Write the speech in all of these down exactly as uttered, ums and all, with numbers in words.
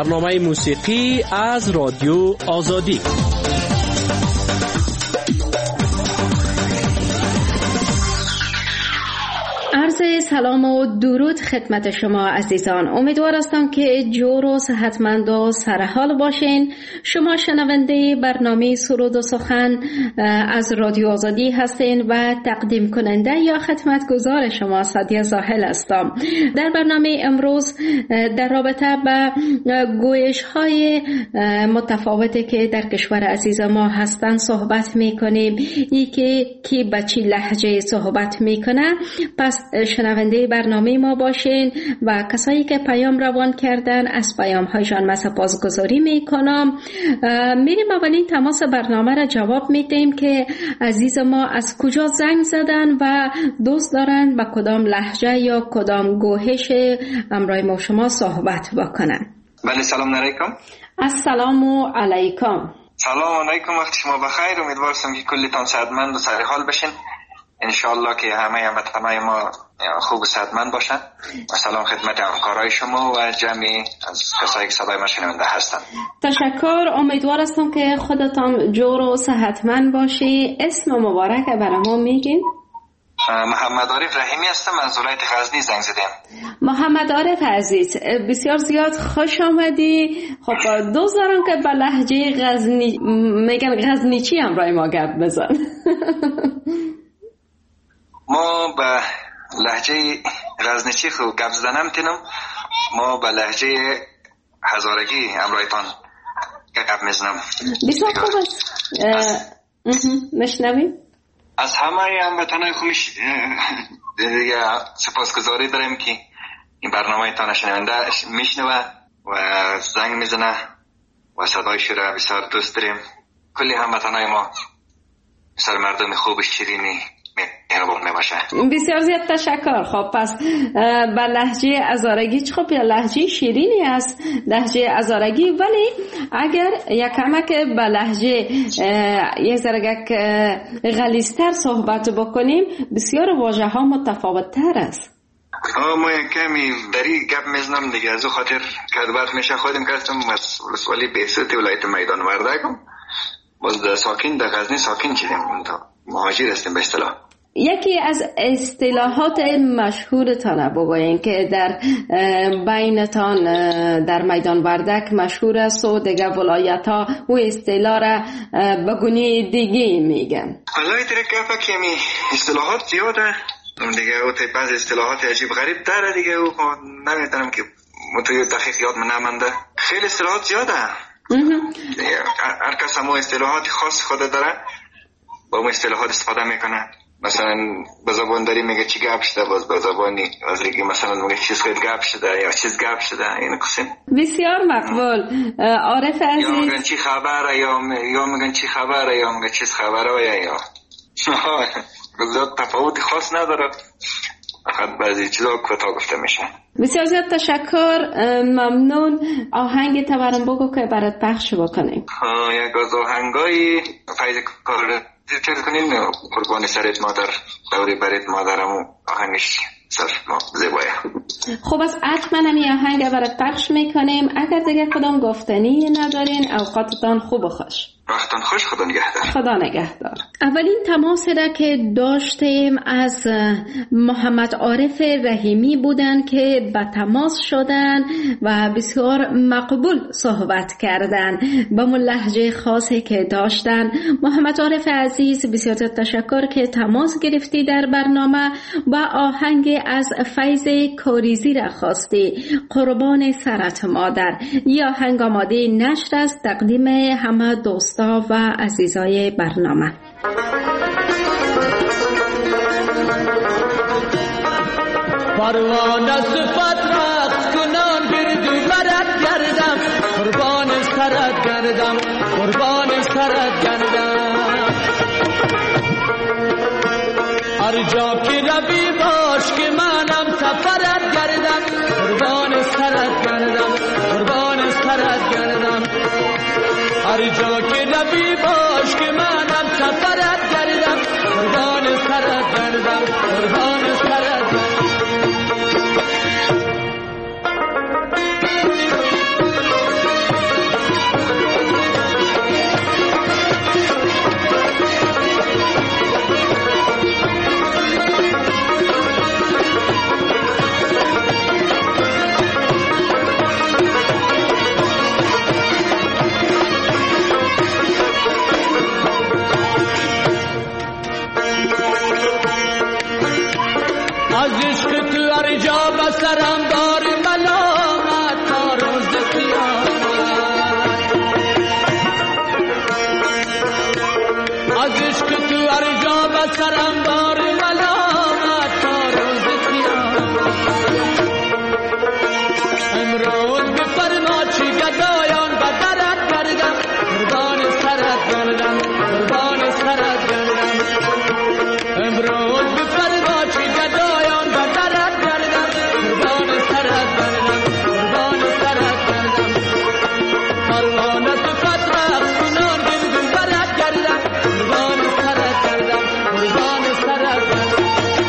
برنامه موسیقی از رادیو آزادی. عرض سلام و درود خدمت شما عزیزان. امیدوار هستم که جور و صحتمند و سرحال باشین. شما شنونده برنامه سرود و سخن از رادیو آزادی هستین و تقدیم کننده یا خدمتگزار شما سعدیه زاهل هستم. در برنامه امروز در رابطه با گویش های متفاوتی که در کشور عزیز ما هستن صحبت میکنیم. ای که کی به چی لهجه صحبت میکنه. پس شنونده برنامه ما باشین و کسایی که پیام روان کردن از پیام هایشان من سپاسگزاری میکنم. میریم اولین تماس برنامه را جواب میدیم که عزیز ما از کجا زنگ زدن و دوست دارن با کدام لهجه یا کدام گوهش همراه ما شما صحبت بکنن. بله، سلام علیکم. السلام علیکم. سلام علیکم، وقت شما بخیر. امیدوارم که کلیتان صحتمند و سرحال باشین. انشالله که همه هموطنای ما خوب و صحتمند باشن. و سلام خدمت همکارای شما و جمعی از کسایی که صدای ما شنونده هستن. تشکر. امیدوار هستم که خودتان جور و صحتمند باشی. اسم مبارک برای ما میگین؟ محمد عارف رحیمی هستم، از ولایت غزنی زنگ زدم. محمد عارف عزیز، بسیار زیاد خوش آمدی. خب دوست دارم که به لهجه غزنی میگن غزنیچی همراه ما گپ بزن. ما به لهجه غزنیچی خو گپ زدنم تینم. ما به لهجه هزارگی امرایتان گپ میزنم. بسیار خوب است. مشنویم. از همه هموطنای خوش دیگه سپاسگزاری داریم که این برنامه تان شنونده میشنوه و زنگ میزنه و صدایش را بسیار دوست داریم. کلی هموطنای ما بسیار مردم خوب شیرینی بسیار زیاد تشکر. خب پس با لهجه هزارگی خب یا لهجه شیرینی است لهجه هزارگی، ولی اگر یک کمک با لهجه یک ذره غلیظ‌تر صحبت بکنیم بسیار واژه ها متفاوت تر است. ما یک کمی دری گپ میزنم دیگه، از خاطر کدبت میشه خودم کردم از ولسوالی بهستی ولایت میدان وردگم. باز در ساکن در غزنی ساکن شدیم، مهاجر هستیم به اصطلاح. یکی از اصطلاحات مشهورتان بگویین که در بینتان در میدان وردک مشهور است و دیگه ولایت ها او اصطلاح را بگونی دیگه میگن. والله ترکه کمی اصطلاحات زیاده دیگه، او تی بعض اصطلاحات عجیب غریب داره دیگه، او نمیدونم که متوی دقیق یاد من نمانده. خیلی اصطلاحات زیاده. هر کس هم اصطلاحات خاص خود داره، با اون اصطلاحات استفاده میکنه. مثلا به زبان داری میگه چی گپ شده، باز به زبانی از دیگه مثلا میگه چیز خیلی گپ شده یا چیز گپ شده. این قسم بسیار مقبول. عارف عزیز، یا میگن چی خبره یا یا میگن چی خبره یا میگن چیز خبره یا یا زیاد تفاوت خاص نداره، فقط بعضی چیزا کوتاه گفته میشه. بسیار زیاد تشکر، ممنون. آهنگ تبرم بگو که برات پخش بکنیم. یک از آهنگای فیض کار چیز کنیم، قربان سرت مادر دوری برت مادرمو، آهنگش سر زیبایه. خب از حتما هم یه آهنگ برات پخش میکنیم. اگر دیگه کدام گفتنی ندارین اوقاتتان خوب و خوش. وقتان خوش. خدا نگهدار. خدا نگهدار. اولین تماس را که داشتیم از محمد عارف رحیمی بودن که به تماس شدن و بسیار مقبول صحبت کردن با اون لهجه خاصی که داشتن. محمد عارف عزیز بسیار تشکر که تماس گرفتی در برنامه و آهنگ از فیض کاریزی را خواستی، قربان سرت مادر. یا آهنگ آماده نشر است تقدیم همه دوستا و عزیزای برنامه. پروانه صفت رخت کنان گردو برد گردم، قربان سرت گردم، قربان سرت گردم. هر جا که روی باش که منم سفرت گردم، قربان سرت گردم، قربان سرت گردم. هر جا که روی باش که منم سفرت گردم، قربان سرت گردم، قربان سرت گردم. سرم بار ملامت تا روز قیامت. از عشق تو هر جا به سرم بار ملامت تا روز قیامت. امروز بفرما چی گدایان به درت گردم، قربان سرت گردم، قربان سرت گردم. امروز بفرما چی گدایان به درت گردم، قربان سرت گردم، قربان سرت گردم. پروانه صفت رفت کنان گرد برت گردم، قربان سرت گردم، قربان سرت گردم.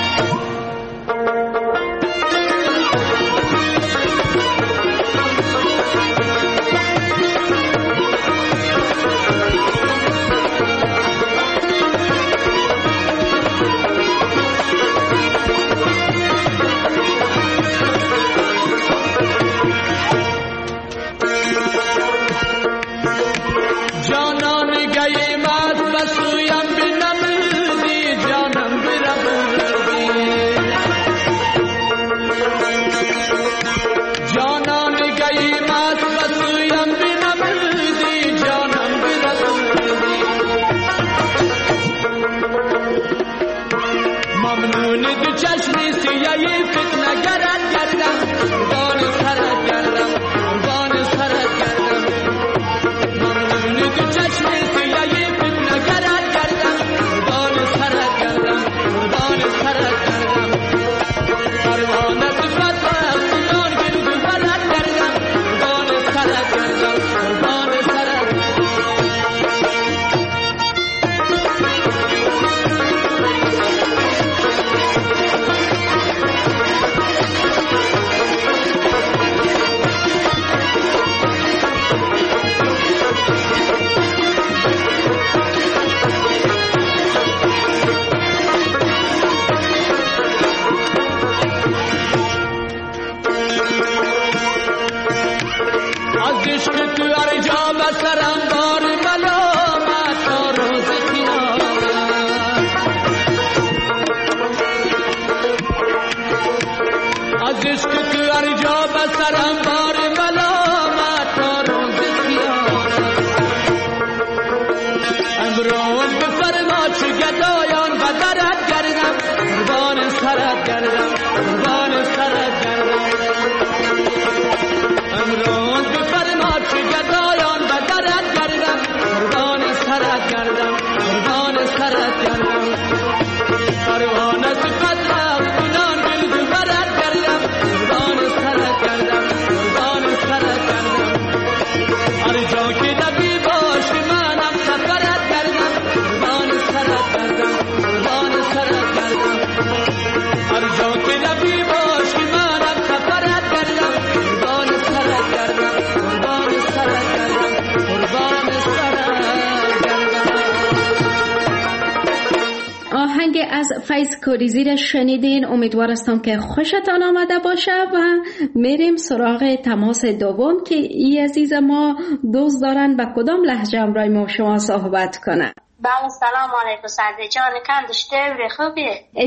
از فیض کوریزی شنیدین. امیدوار هستم که خوشتان آمده باشه و میریم سراغ تماس دوم که ای عزیز ما دوست دارن به کدام لهجه امرای ما شما صحبت کنه. با سلام علیکم سعدی جان، کندش دوری خوبی؟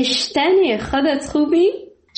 اشتنی خودت خوبی؟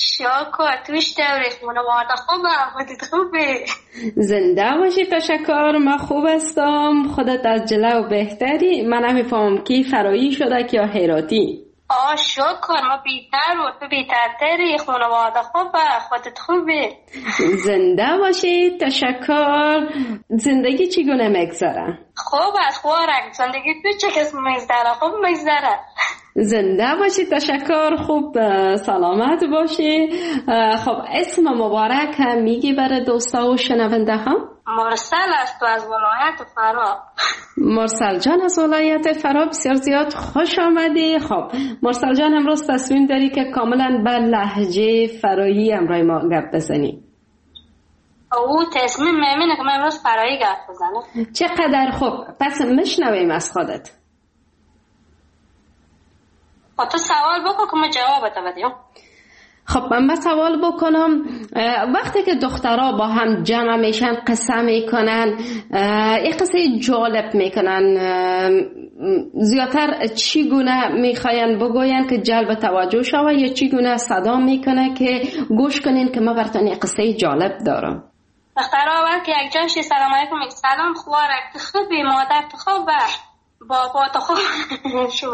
شکر توش دوری خونه وارده خوبه، خودت خوبی؟ زنده باشی، تشکر. من خوب هستم، خودت از جلو بهتری. من نمیفهمم کی فرایی شده که یا حیراتی. آه شکر، ما بیتر بود، تو بیترتری، خانواده خوبه، خودت خوبی؟ زنده باشی، تشکر. زندگی چگونه میگذره؟ خوب است، خوارک. زندگی تو چه کس میگذره؟ خوب میگذره. زنده باشی، تشکر. خوب سلامت باشی. خب اسم مبارک هم میگی برای دوستا و شنونده هم؟ مرسل است، تو از ولایت فرا. مرسل جان از ولایت فرا، بسیار زیاد خوش آمدی. خب مرسل جان امروز تصمیم داری که کاملا بر لهجه فرایی امرای ما گپ بزنی؟ او تصمیم میمینه که من امروز فرایی گپ بزنم. چقدر خوب، پس مشنویم از خودت. خب تو سوال بکن که من جواب تو بدیم. خب من سوال بکنم، وقتی که دخترها با هم جمع میشن قصه میکنن، یک قصه جالب میکنن، زیادتر چی گونه میخواین بگوین که جلب توجه شوه یا چی گونه صدا میکنه که گوش کنین که ما براتون یک قصه جالب دارم؟ دخترها وقتی یک جاشی سلام علیکم میگه سلام خوارک تو خوبی، مادر تو خوبه، بابا تو خوب شو.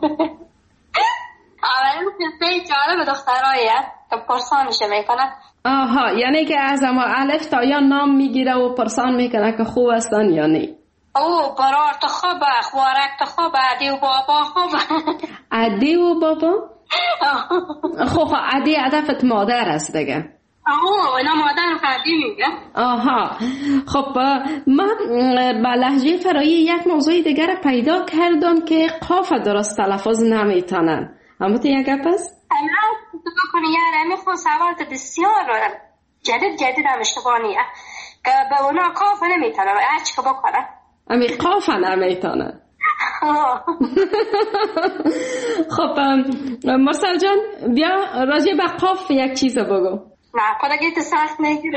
اولین قصه جالب دختراییه که پرسانش میکنه. آها، یعنی که از اما الف تا یا نام میگیره و پرسان میکنه که خوب هستن یا نه. او برار تو خوبه، خوارک تو خوبه، عدی و بابا خوبه. عدی و بابا؟ خب خب عدی هدفت مادر است دیگه. آه اینا مادر عدی میگه. آها، خب من با لهجه فرایی یک موضوع دیگر پیدا کردم که قاف درست تلفظ نمیتونن. اما تو یک گپ است؟ امروز تو بکنی یاره میخوام سوالت بسیار جدید جدید هم اشتباهیه که به اونا قاف نمیتونن هرچی که بکنن امی قاف نمیتونن. خب مرسل جان بیا راجع به قاف یک چیز بگو. نه خدا گیت سخت نگیره.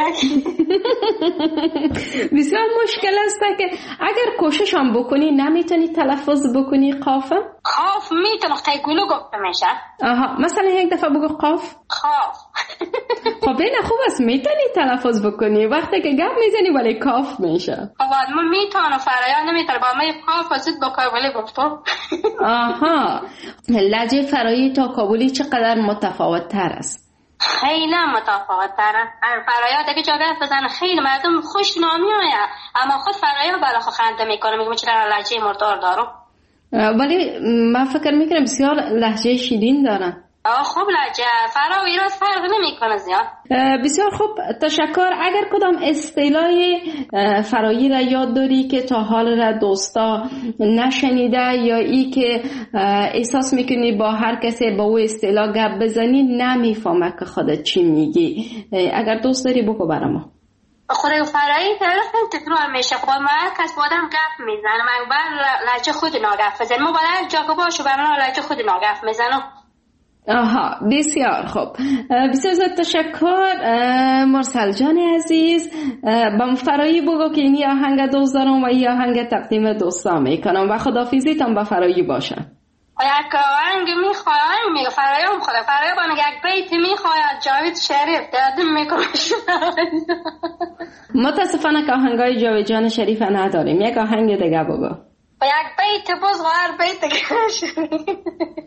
بسیار مشکل است که اگر کوشش هم بکنی نمیتونی تلفظ بکنی قاف؟ قاف میتونه خیلی گلو گفته میشه. آها مثلا یک دفعه بگو قاف. قاف. خب این خوب است میتونی تلفظ بکنی وقتی که گپ میزنی ولی کاف میشه. خب من میتونم فرایان نمیتونه با من قاف ازید با کابلی گفتم. آها لهجه فرایی تا کابلی چقدر متفاوت تر است؟ خیلی متفاوت دارن. فرایات اگه جا گفت بزنه خیلی مردم خوش نامی آیا اما خود فرایات بالا خود خنده میکنه میگه چرا لهجه مردار دارم. ولی من فکر میکنم بسیار لهجه شیرین دارن. آه خوب لهجه فرا و ایراد فرق نمیکنه زیاد. بسیار خوب تشکر. اگر کدام اصطلاح فرایی را یاد داری که تا حال را دوستا نشنیده یا ای که احساس میکنی با هر کسی با او اصطلاح گپ بزنی نمیفهمه که خودت چی میگی، اگر دوست داری بگو برای ما. خود فرایی طرف تکرار میشه. خب ما کس با آدم گپ میزنه من بر لهجه خود ناگف بزنم ما باید جا که باشو برای لهجه خود ناگف میزنم. آها بسیار خوب. بسیار زیاد تشکر مرسل جان عزیز. با فرایی بگو که این آهنگ دوست دارم و این آهنگ تقدیم دوستا میکنم و خدافیزیتم با فرایی باشم. یک آهنگ میخوایم میگه فرایم خدا فرایم با یک بیت میخواید جاوید شریف دادم میکنم. متاسفانه که آهنگای جاوید جان شریف نداریم، یک آهنگ دیگه بگو. با یک بیت باز هر بیت دیگه.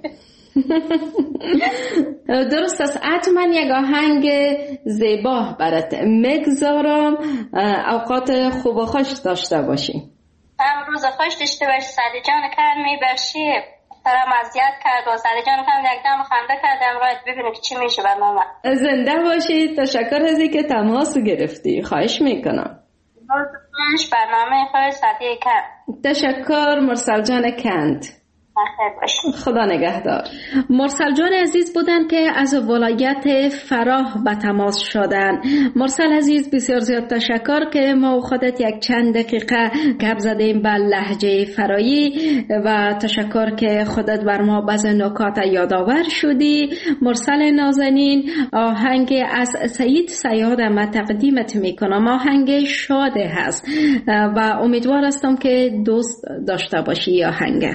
درست است. حتما یک آهنگ زیبا برات میگذارم. اوقات خوب و خوش داشته باشی. امروز خوش داشته باشی. سعدی جان کرمی باشی سلام اذیت کرد و سعدی جان کرد یک دم خنده کردم رایت ببینه که چی میشه بر ماما. زنده باشی. تشکر از اینکه تماس گرفتی. خواهش میکنم. برنامه خواهش سعدی کرد. تشکر مرسل جان کند. خدا نگهدار. مرسل جان عزیز بودن که از ولایت فراه به تماس شدن. مرسل عزیز بسیار زیاد تشکر که ما خودت یک چند دقیقه گپ زدیم به لهجه فرایی و تشکر که خودت بر ما بعض نکات یادآور شدی. مرسل نازنین آهنگ از سعید صیاد ما تقدیمت میکنم. آهنگ شاده هست و امیدوار هستم که دوست داشته باشی آهنگ.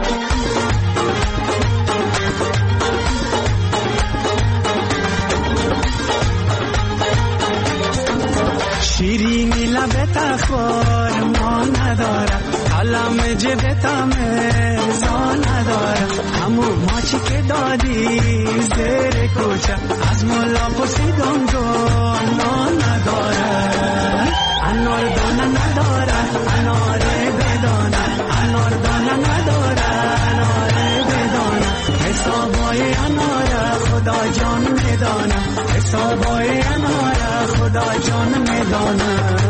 شیرینی لبت خور ما ندارم علم جبتم زان ندارم همون ماچی که دادی زیر کوچه از مولا پرسیدم دانا ندارم انار دانه ندارم انار بدانه انار دانه ندارم انار بدانه حسابای انار خدا جان میدانه حسابای انار خدا جان میدانه.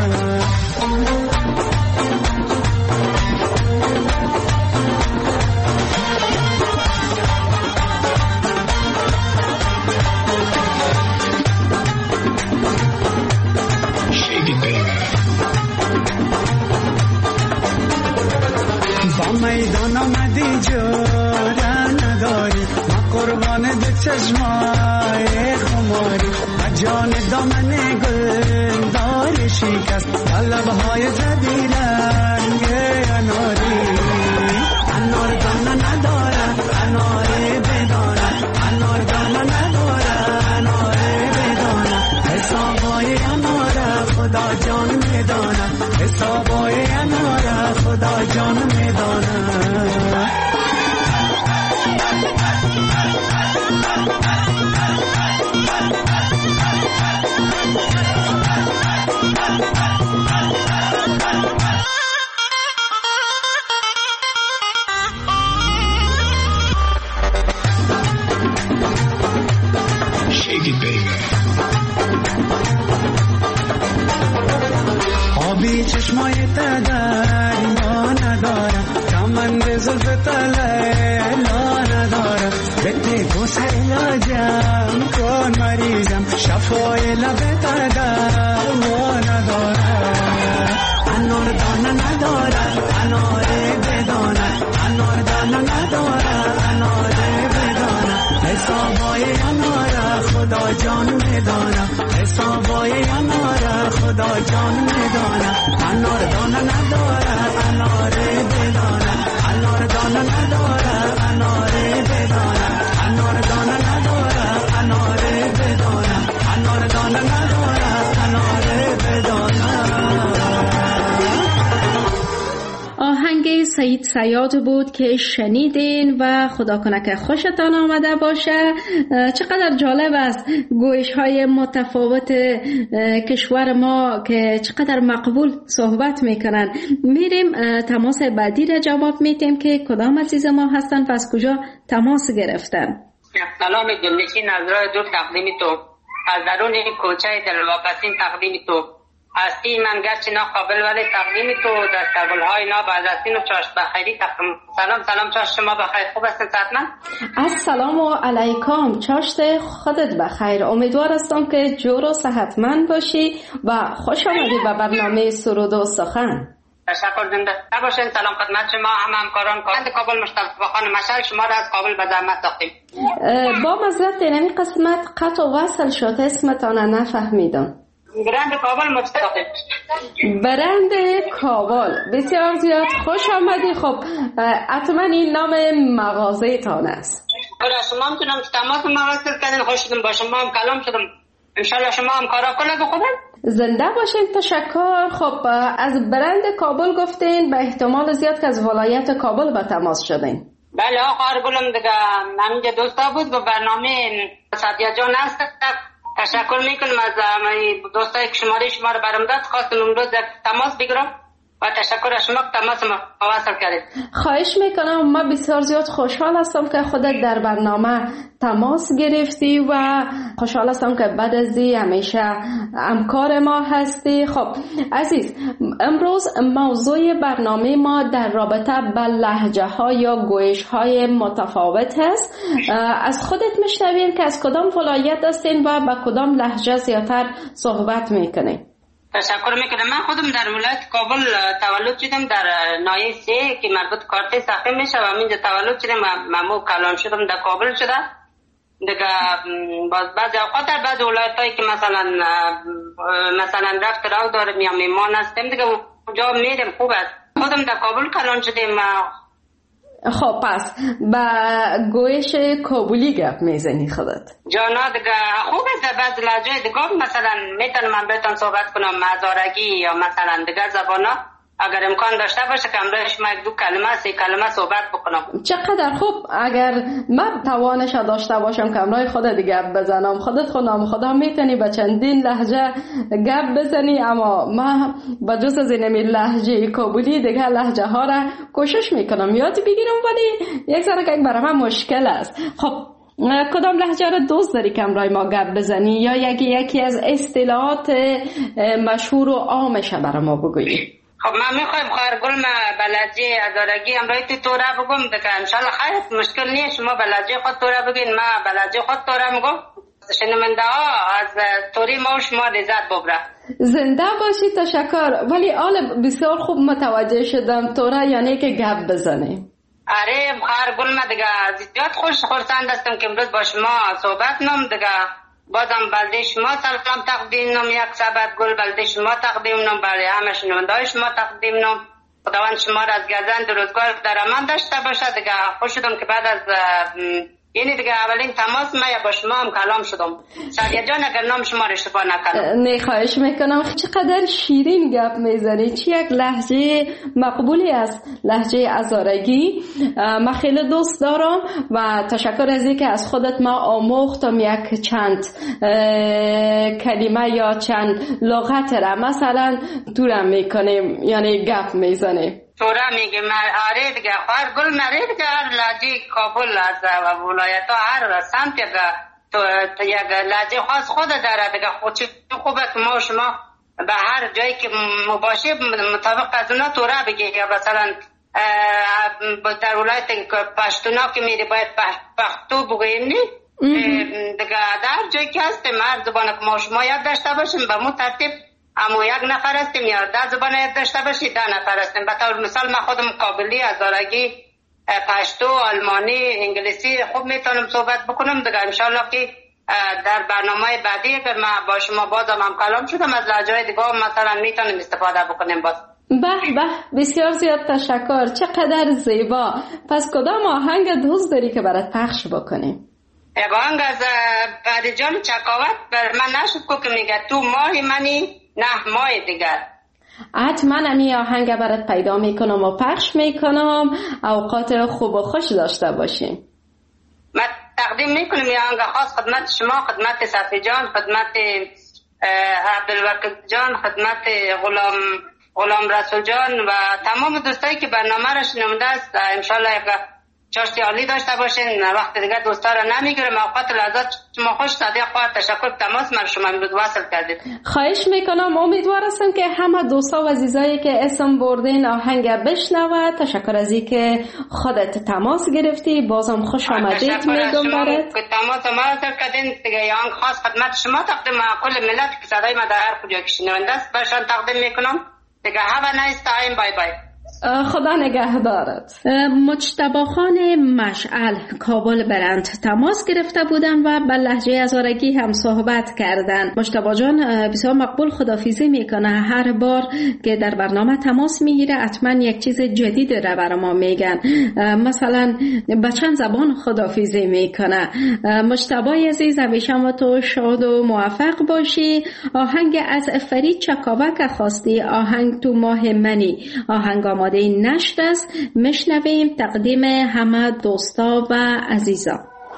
با میدان آمدی جوره نداری ما قربان دو چشمای خماری و جان دامن گل دار شکست و لبهای زدی رنگ اناری انار دانه نداره اناره بدانه انار دانه نداره اناره بدانه حسابای اناره خدا جان میدانه حسابای اناره خدا جان میدانه آبی چشمای تدر ما ندارم کمند زلف تلیلا ندارم بده گوسه علاجم کن مریضم شفای لب تدر ما ندارم انار دانه ندارم اناره بدانه انار دانه ندارم اناره بدانه حسابای اناره خدا جان میدانه حسابای اناره خدا جان میدانه انار دانه نداره اناره بدانه انار دانه نداره اناره بدانه انار دانه نداره اناره بدانه انار دانه نداره اناره بدانه. آهنگ سعید صیاد بود که شنیدین و خدا کنه که خوشتان آمده باشه. چقدر جالب است گویش های متفاوت کشور ما که چقدر مقبول صحبت میکنن. میریم تماس بعدی را جواب میدیم که کدام عزیز ما هستن و از کجا تماس گرفتن. سلام جملشین از راه دور تقدیمی تو از درون کوچه دلواپسین تقدیمی تو هستی من گرچه ناقابل ولی تقدیم تو دستگل های ناب از هستین و چاشت بخیری تقدیم. سلام سلام چاشت شما بخیر خوب هستین ساتمن؟ السلام علیکم چاشت خودت بخیر. امیدوار هستم که جور و صحتمند باشی و خوش آمدی به برنامه سرود و سخن. تشکر زنده باشین. سلام خدمت شما هم همکاران کارند کابل مصطفی خان مشعل شما را از کابل به زحمت ساختیم. با معذرت این قسمت قطع و وصل شد اسمتان نفهمیدم. برند کابل مصطفی. برند کابل بسیار زیاد خوش آمدی. خب حتما این نام مغازه تان است. برای شما میتونم تماس مغازه کردن خوش شدم با شما هم کلام شدم انشالله شما هم کارا کنید خوبه. زنده باشین تشکر. خب از برند کابل گفتین به احتمال زیاد که از ولایت کابل به تماس شدین. بله آقا آرگولم دیگه همینجا دوستا بود با برنامه سادیا جان هست. تشکر میکنم از دوستایی که شماره شما رو برام داد. خواستم امروز تماس بگیرم و تشکر از شما که تماس ما وصل کردید. خواهش میکنم. ما بسیار زیاد خوشحال هستم که خودت در برنامه تماس گرفتی و خوشحال هستم که بعد از این همیشه همکار ما هستی. خب عزیز امروز موضوع برنامه ما در رابطه با لهجه ها یا گویش های متفاوت هست. از خودت میشنویم که از کدام ولایت هستین و با کدام لهجه زیادتر صحبت میکنین. تشکر میکنم. من خودم در ولایت کابل تولد شدم در نایه سه که مربوط کارت ساخته میشه و من تولد شدم ممو کلان شدم در کابل شده دیگه. باز بعضی اوقات در بعض ولایتایی که مثلا مثلا رفت راو دارم یا میمان هستم دیگه اونجا میرم خوب است. خودم در کابل کلان شدم. خب پس با گویش کابلی گپ میزنی خودت؟ جانا دیگه خوب است. بعض لهجه دیگه مثلا میتونم من بهتون صحبت کنم مزارگی یا مثلا دیگه زبانا اگر امکان داشته باشه که امروز شما یک دو کلمه سه کلمه صحبت بکنم. چقدر خوب. اگر من توانش داشته باشم که امروز خودت گپ بزنم خودت خودم خدا میتونی به چندین لهجه گپ بزنی اما ما با جز از این لهجه کابلی دیگه لهجه ها را کوشش میکنم یاد بگیرم ولی یک ذره که برای من مشکل است. خب کدام لهجه را دوست داری که امروز ما گپ بزنی یا یکی یکی از اصطلاحات مشهور و عامش برای ما بگویی؟ خب من میخوایم خواهرگل ما بلدجه ادارگی امروی تو توره بگم دیگه انشالله خیلی مشکل نیست. شما بلدجه خود توره بگین ما بلدجه خود توره میگم. شنونده ها از توری ما و شما لذت ببره. زنده باشی. تشکر. ولی آل بسیار خوب متوجه شدم توره یعنی که گپ بزنی. آره خواهر گل، من دیگه زیاد خوش خورسند هستم که امروز با شما صحبت نم. دیگه بازم بلده شما سلام تقدیم نم، یک سبت گل بلده شما تقدیم نم، برای همه شنونده‌های شما تقدیم نم. خداوند شما را از گزند روزگار در امان داشته باشه. دیگه خوش شدم که بعد از یعنی دیگه اولین تماس من با شما هم کلام شدم. سعدیه جان اگر نام شما را اشتباه نکنم. نه خواهش میکنم. چقدر شیرین گپ میزنی، چی یک لهجه مقبولی است لهجه هزارگی. من خیلی دوست دارم و تشکر از اینکه از خودت ما آموختم یک چند کلمه یا چند لغت را مثلا دورم میکنیم، یعنی گپ میزنیم. تورا میگه آره دیگه خواهر گل مره دیگه هر لهجه کابل از ولایت ها هر سمت یک لهجه خاص خود داره دیگه. خود خوبه که ما شما به هر جایی که مباشه مطابق از اونا تورا بگه، یا مثلا در ولایت پشتونا که میری باید پختو بگویم نی دیگه. در جایی که هستیم هر زبان که ما شما یاد داشته باشیم به مو ترتیب اما یک نفر هستیم یا ده زبان یاد داشته باشید ده نفر هستیم. به طور مثال من خودم کابلی، هزارگی، پشتو، آلمانی، انگلیسی خوب میتونم صحبت بکنم دیگه. انشالله که در برنامه بعدی اگر من با شما بازم هم کلام شدم از لهجه‌های دیگه مثلا میتونیم استفاده بکنیم باز. به به بسیار زیاد تشکر، چقدر زیبا. پس کدام آهنگ دوست داری که برات پخش بکنیم؟ آهنگ از بعد جان چکاوت بر من نشد که میگه تو ماه منی نه ماه دیگر. حتما امی آهنگ برات پیدا میکنم و پخش میکنم. اوقات خوب و خوش داشته باشیم. من تقدیم میکنم یه آهنگ خاص خدمت شما، خدمت صفی جان، خدمت عبدالوکیل جان، خدمت غلام غلام رسول جان و تمام دوستایی که برنامه را شنونده است. انشالله چاشتی عالی داشته باشین. وقت دیگه دوستا را نمیگیرم. اوقات لحظات شما خوش. صادق خواهد تشکر تماس من شما امروز وصل کردید. خواهش میکنم. امیدوار هستم که همه دوستا و عزیزایی که اسم بردین آهنگ بشنوه. تشکر از این که خودت تماس گرفتی. بازم خوش آمدید میگم برات. که تماس ما وصل کردین دیگه. یه آهنگ خاص خدمت شما تقدیم کل ملت که صدای ما در هر کجا که شنونده است برشان تقدیم میکنم دیگه. have a nice time. bye bye. خدا نگهدارت. مجتبی خان مشعل کابل برند تماس گرفته بودن و به لهجه هزارگی هم صحبت کردن. مجتبی جان بسیار مقبول خدافیزی میکنه. هر بار که در برنامه تماس میگیره حتما یک چیز جدید را برای ما میگن. مثلا به چند زبان خدافیزی میکنه. مجتبی عزیز همیشه ما تو شاد و موفق باشی. آهنگ از فرید چکاوک خواستی، آهنگ تو ماه منی. آهنگ آماده نشد است. مشنویم تقدیم همه دوستا و عزیزا.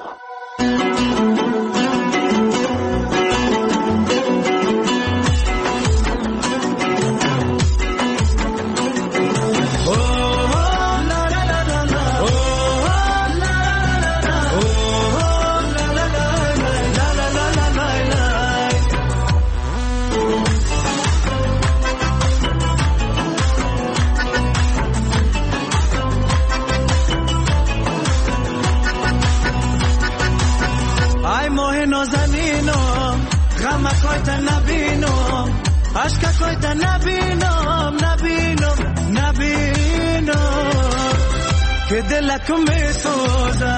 عشق تا نبینم نبینم نبینم که دلکم میسوزه.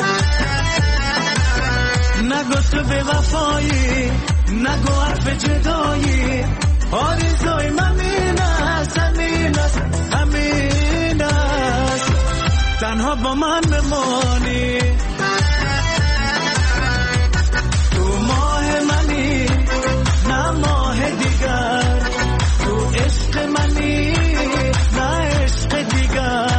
نگو تو به وفایی، نگو حرف جدایی. آرزوی من این است، همین است، همین است. تنها با من بمانی تو ماه منی نه ماه دیگر. تو عشق منی نه عشق دیگر.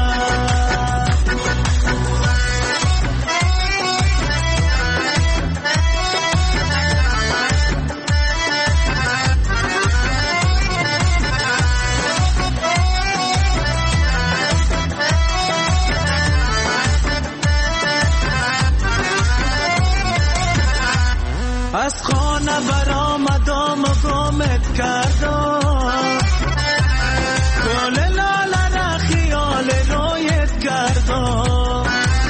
از خانه برآمدم و گمت کردم. گل لاله را خیال رویت کردم.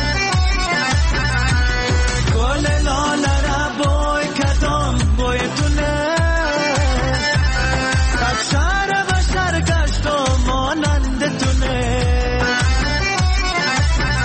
گل لاله را بوی کردم بوی تونه. از شهر و شهر گشتم مانند تونه.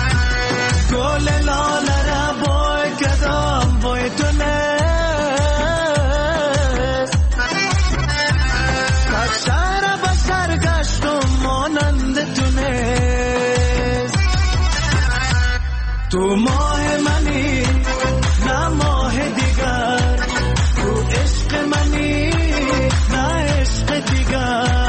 تو ماه منی نه ماه دیگر، تو عشق منی نه عشق دیگر.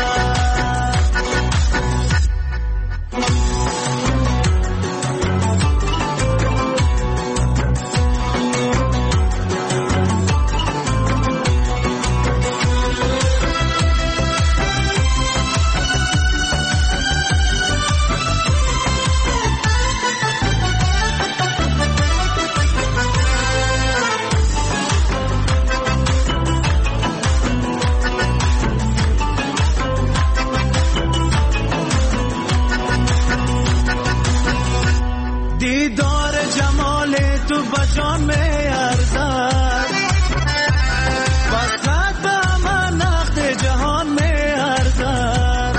دیدار جمال تو بجان می ارزد، وصلت به من نقد جهان می ارزد.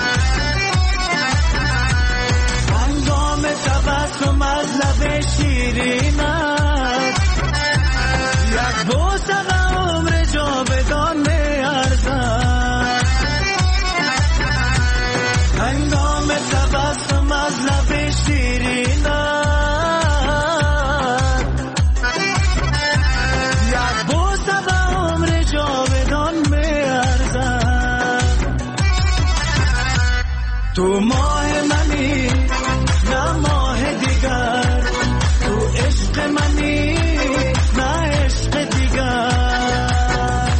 هنگام تبسم از لب شیرینت، یک بوسه عمر جاودان می ارزد. هنگام تبسم از لب شیرینت، تو ماه منی نه ماه دیگر، تو عشق منی نه عشق دیگر.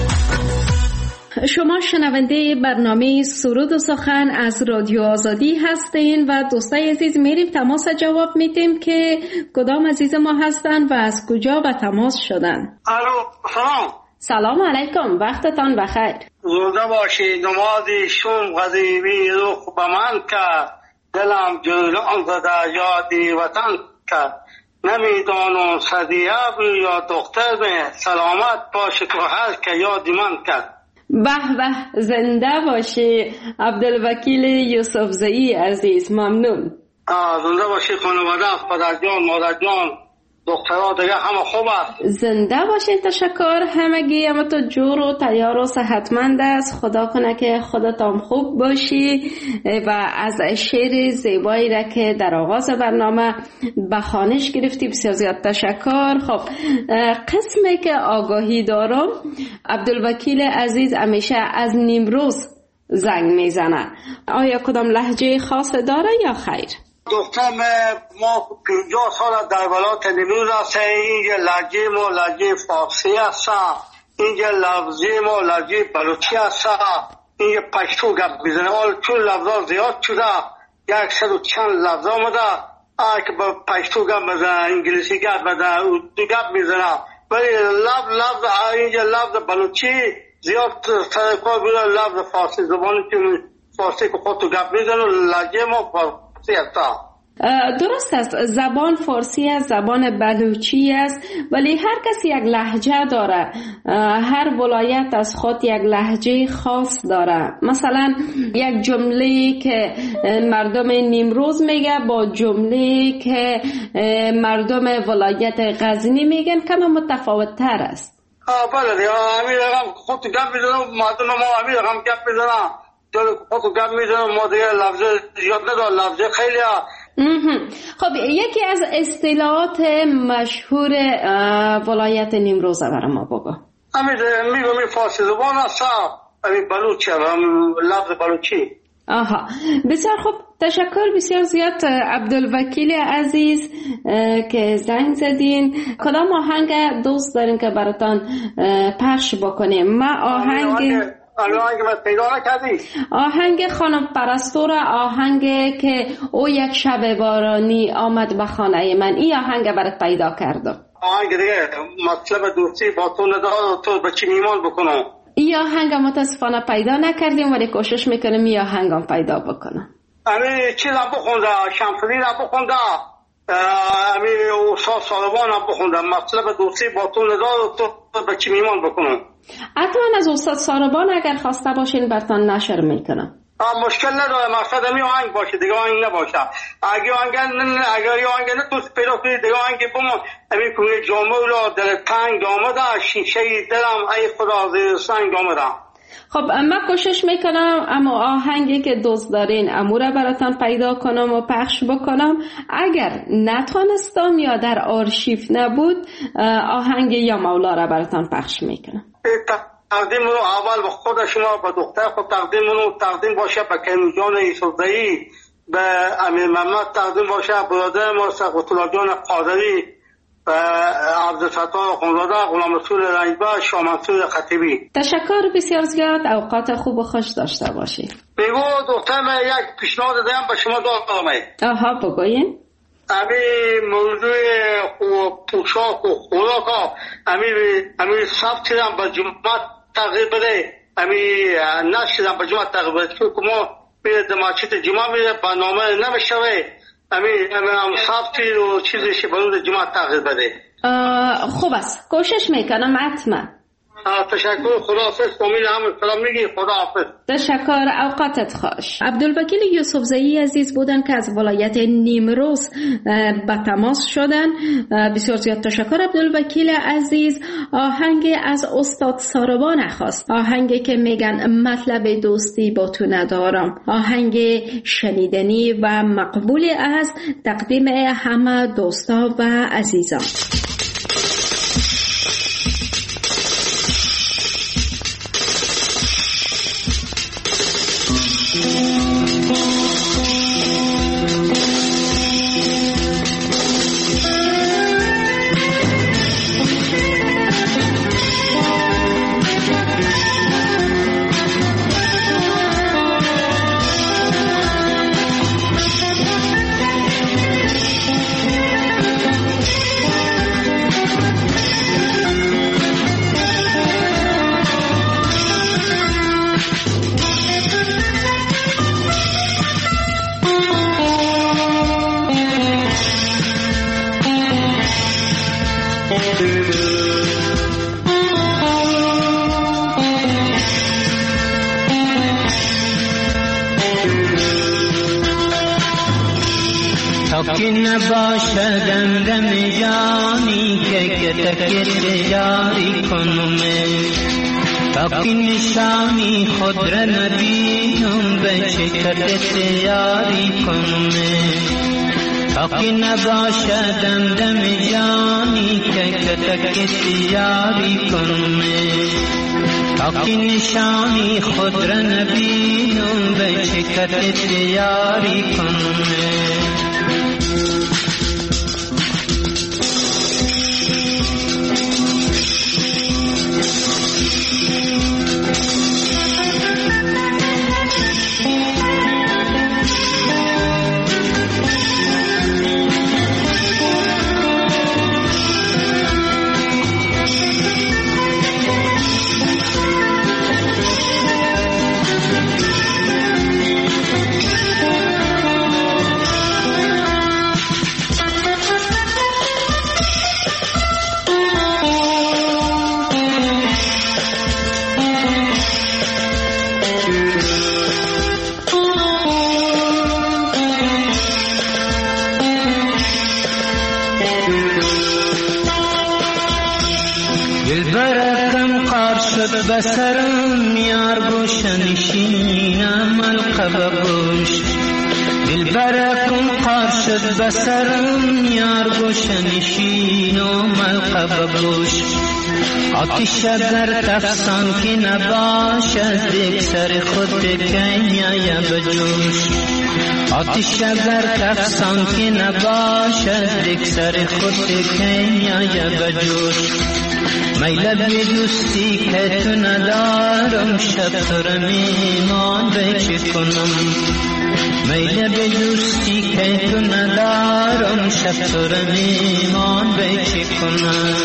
شما شنونده برنامه سرود و سخن از رادیو آزادی هستین و دوستای عزیز میریم تماس جواب میدیم که کدام عزیز ما هستن و از کجا به تماس شدن. الو سلام. سلام علیکم، وقتتان بخیر. زنده باشی. نمازی شوم غزیبی روح به من کرد، دلم جولان زده یادی وطن کرد. نمیدانم صدیه بی یا دختر می، سلامت باشه تو هر که یادی من کرد. به به، زنده باشی عبدالوکیل یوسف زئی عزیز، ممنون. زنده باشی خانواده، پدر جان، مادر جان، دخترها دیگه همه خوب است. زنده باشین، تشکر. همگی همه تو جور و تیار و صحتمند است. خدا کنه که خودتان خوب باشی و از شعر زیبایی را که در آغاز برنامه به خوانش گرفتی بسیار زیاد تشکر. خب قسمی که آگاهی دارم، عبدالوکیل عزیز همیشه از نیمروز زنگ میزنه. آیا کدام لهجه خاص داره یا خیر؟ دخترم ما پنجاه سال در ولایت نیمروز هستیم. اینجا لهجه ما لهجه فارسی هست، اینجا لفظی ما لهجه بلوچی هست، اینجا پشتو گپ میزنه. حال چون لفظا زیاد شده، یک صد و چند لفظ آمده، که با پشتو گپ میزنه، انگلیسی گپ میزنه، اردو گپ میزنه، ولی لفظ لفظ اینجا لفظ بلوچی زیاد سرکار بیره. لفظ فارسی زبانی که فارسی که خود تو گپ میزنه، لهجه ما فارسی. درست است، زبان فارسی است، زبان بلوچی است، ولی هر کسی یک لهجه داره. هر ولایت از خود یک لهجه خاص داره. مثلا یک جمله که مردم نیمروز میگه با جمله که مردم ولایت غزنی میگن کم متفاوت تر است. آه بله دیگه، همین رقم خود گپ میزنم، مردم ما همین رقم گپ میزنم، جلو خود گپ میزنم، ما دیگه لفظ یاد ندار، لفظ خیلی ها. خب یکی از اصطلاحات مشهور ولایت نیمروز برای ما بگو. همین میگم فارسی زبان هست، همین بلوچی، لفظ بلوچی. آها، بسیار خوب، تشکر بسیار زیاد عبدالوکیل عزیز که زنگ زدین. کدام آهنگ دوست دارین که براتان پخش بکنیم؟ ما آهنگ آهنگ خانم پرستو را، آهنگ که او یک شب بارانی آمد به خانه من، این آهنگ برات پیدا کردم. آهنگ دیگه مطلب دوستی با تو ندار، تو به چی میمان بکنم. این آهنگ متاسفانه پیدا نکردیم، ولی کوشش میکنم این آهنگ هم پیدا بکنم. امی چیز هم بخونده، شمسدین هم بخونده، امی استاد سالبان هم بخونده، مطلب دوستی با تو ندار، تو به چی میمان بکنم. حتما از استاد ساربان اگر خواسته باشین برتان نشر میکنم. مشکل نداره، مقصد همی آهنگ باشه، دیگه آهنگ نباشه. اگه آهنگ اگر آهنگ نتوست پیدا کنید، دیگه آهنگ بمون. همی کنه جامعه را دل تنگ آمده، شیشه دلم ای خدا زیر سنگ آمده. خب من کوشش میکنم اما آهنگی که دوست دارین امو را براتان پیدا کنم و پخش بکنم. اگر نتونستم یا در آرشیو نبود آهنگ یا مولا را براتان پخش میکنم. تقدیم رو اول به خود شما، به دختر خود تقدیم رو تقدیم باشه، به کیمی جان یوسفزئی، به امیر محمد تقدیم باشه، برادر ما سقط الله جان قادری، عبدالفتاح خانزاده، غلام رسول رنجبر، شاه منصور خطیبی. تشکر بسیار زیاد. اوقات خوب و خوش داشته باشید. بگو دختر من یک پیشنهاد دادم به شما دارم. آها بگوین. امی موضوع پوشاک و خوراک ها امی امی ثبت کردم به جماعت تغییر بده، امی نشدم به جماعت تغییر بده که ما میره دماغچیت جماعت میره برنامه نمیشوه، امی امی ثبت و چیزی برون جماعت تغییر بده. خوب است، کوشش میکنم حتما. تشکر، خداحافظ. امید همه سلام میگی، خداحافظ. تشکر، اوقاتت خوش. عبدالوکیل یوسفزئی عزیز بودن که از ولایت نیمروز به تماس شدن. بسیار زیاد تشکر عبدالوکیل عزیز. آهنگ از استاد ساربان خواست، آهنگی که میگن مطلب دوستی با تو ندارم، آهنگ شنیدنی و مقبول است، تقدیم همه دوستا و عزیزان. که نباشدم دم جانی که کتک یاری کنم، تا که نشانی خود را نبینم به چکت یاری کنم، تا که نباشدم دم جانی که کتک یاری کنم، تا که نشانی خود را نبینم به چکت یاری کنم. بسرم یار گوشنشینم القب گوش، دلبرکم قار شد بسرم یار گوشنشینم القب گوش، آتش در تفسان که نباشد یک سر خود کنیا بجوش، آتش در تفسان که نباشد یک سر خود کنیا بجوش، میل به دوستی که تو ندارم شب تو را میمان به چه کنم، میل به دوستی که تو ندارم شب تو را میمان به چه کنم.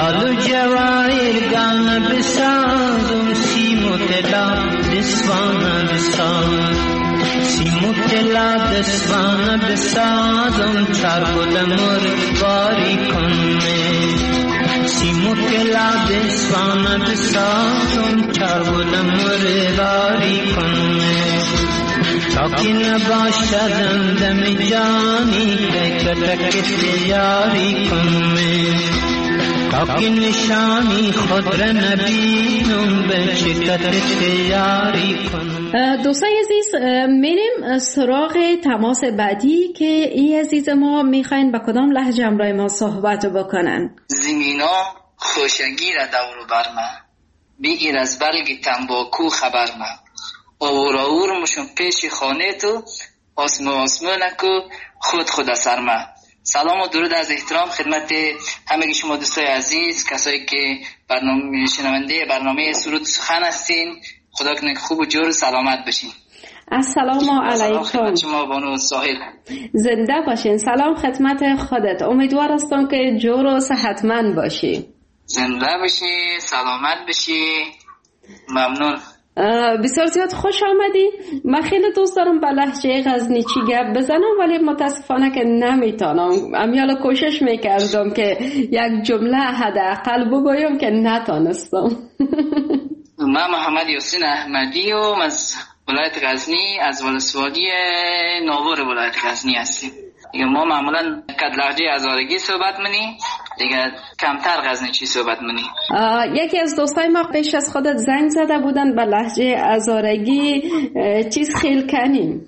لال و جواهر گان بسازم سیم و طلا دسوان بسازم سیم و طلا دسوان بسازم چار گل مرغواری کنه سیم و طلا دسوان بسازم چار گل مرغواری کنه تا که نباشدم دم جانی کتک یاری کنه تا که نشانی خود را نبینم به چکت یاری کنه. دوستای عزیز میریم سراغ تماس بعدی که این عزیز ما میخواین با کدام لهجه همراه ما صحبت بکنن. زمینا خوشگی را دور بر من بگیر از برگ تنباکو خبر من آور آور مشون پیش خانه تو آسمو آسمو نکو خود خود سر من. سلام و درود از احترام خدمت همه شما دوستای عزیز، کسایی که برنامه شنونده برنامه سرود سخن هستین. خدا کنه خوب و جور سلامت بشین. السلام علیکم. خدمت شما بانو ساحل. زنده باشین. سلام خدمت خودت. امیدوار هستم که جور و صحتمند باشی. زنده باشی، سلامت بشی. ممنون. بسیار زیاد خوش آمدی. من خیلی دوست دارم به لهجه غزنیچی گپ بزنم ولی متاسفانه که نمیتونم. امیالا کوشش میکردم که یک جمله حداقل بگویم که نتونستم. من محمد یاسین احمدی و از ولایت غزنی، از ولسوالی ناور ولایت غزنی هستیم. دیگه ما معمولا کد لهجه هزارگی صحبت منی، دیگه کمتر غزنیچی صحبت منی. یکی از دوستای ما پیش از خودت زنگ زده بودن به لهجه هزارگی چیز خیل کنیم.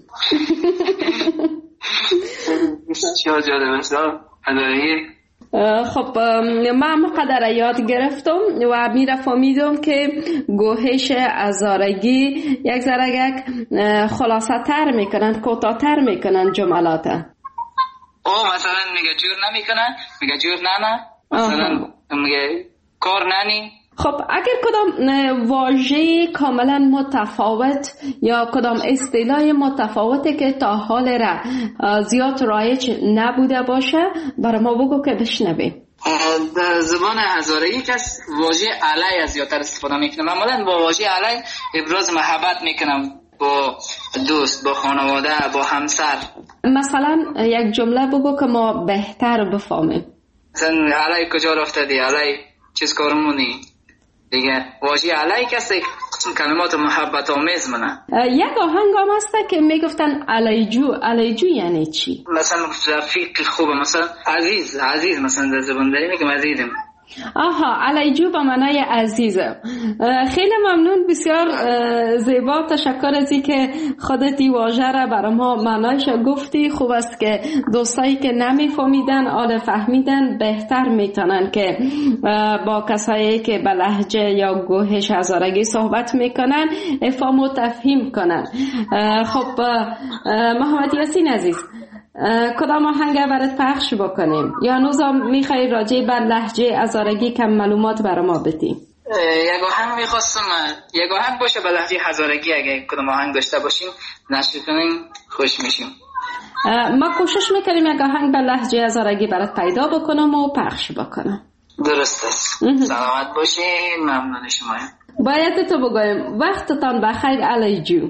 چه جالب است هزارگی. خب من مقدر یاد گرفتم و میره فهمیدم که گوهش هزارگی یک ذره خلاصه تر میکنن، کوتاه تر میکنن جملات. او مثلا میگه جور نمیکنن، میگه جور نه مثلا میگه کار ننی. خب اگر کدام واژه کاملا متفاوت یا کدام اصطلاح متفاوته که تا حال را زیاد رایج نبوده باشه برای ما بگو که بشنویم. در زبان هزارگی کس واژه علی از زیادتر استفاده میکنه. معمولا با واژه علی ابراز محبت میکنم با دوست، با خانواده، با همسر. مثلا یک جمله بگو که ما بهتر بفهمیم. مثلا علی کجا رفتدی، علی چیز کارمونی. دیگه واژه علی کسی کلمات محبت آمیز منه. یک آهنگ هم هسته که میگفتن علیجو. علیجو یعنی چی؟ مثلا رفیق خوبه، مثلا عزیز. عزیز مثلا در زبان داری میگم عزیزم. آها، علیجو به معنای عزیزم. خیلی ممنون، بسیار زیبا. تشکر از این که خودت این واژه را برای ما معنایش گفتی. خوب است که دوستایی که نمیفهمیدن آل فهمیدن بهتر میتونن که با کسایی که به لهجه یا گوهش هزارگی صحبت میکنن افهام و تفهیم کنن. خب محمد یاسین عزیز، کدام آهنگ برات پخش بکنیم یا نوزا میخوای راجع بر لهجه هزارگی کم معلومات برای ما بدی؟ یک آهنگ میخواستم، یک آهنگ باشه به لهجه هزارگی. اگه کدام آهنگ داشته باشیم نشر کنیم خوش میشیم. ما کوشش میکنیم یک آهنگ به لهجه هزارگی برات پیدا بکنم و پخش بکنم. درست است. سلامت باشین. ممنون شما. باید تو بگویم وقتتان بخیر علیجو.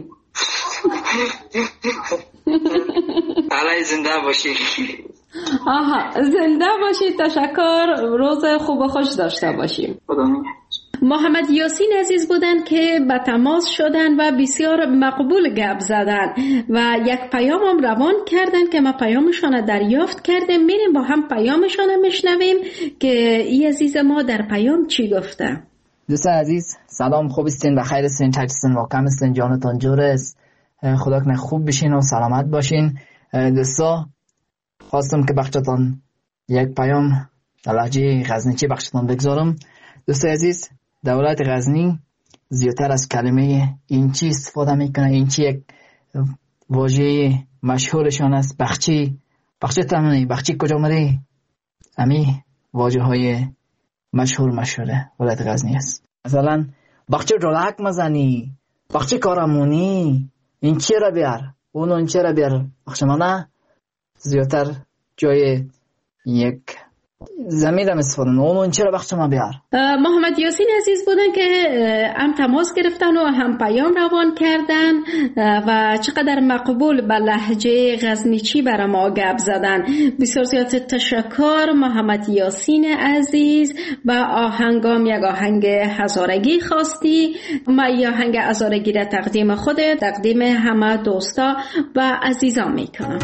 علی زنده باشی. آها، زنده باشی. تشکر. روز خوب و خوش داشته باشیم. محمد یاسین عزیز بودن که به تماس شدن و بسیار مقبول گپ زدن و یک پیام هم روان کردن که ما پیامشان دریافت کردیم. میریم با هم پیامشان میشنویم که این عزیز ما در پیام چی گفته. دوستان عزیز سلام، خوب استین، بخیر استین، چطورین، واقعا استین، جانتان جور است. خدا کنه خوب بشین و سلامت باشین. دوستا خواستم که بخشتان یک پیام در لهجه غزنیچی بخشتان بگذارم. دوستای عزیز، دولت غزنی زیادتر از کلمه اینچی استفاده میکنه. اینچی یک واژه مشهورشان است. بخچی. بخچی تمنی. بخچی کجا مری؟ امی واژه های مشهور مشهوره ولایت غزنی است. مثلا بخچی رولک مزنی، بخچی کارمونی، این چی را بیار، اون اون چی را بیار. بخش منه زیادتر جای یک زمیدم استفاده نمون چرا بخش ما بیار. محمد یاسین عزیز بودن که هم تماس گرفتن و هم پیام روان کردن و چقدر مقبول به لهجه غزنیچی برای ما گپ زدن. بسیار زیاد تشکر محمد یاسین عزیز. و آهنگام یک آهنگ هزارگی خواستی. ما یک آهنگ هزارگی را تقدیم خودت تقدیم همه دوستا و عزیزان میکنم.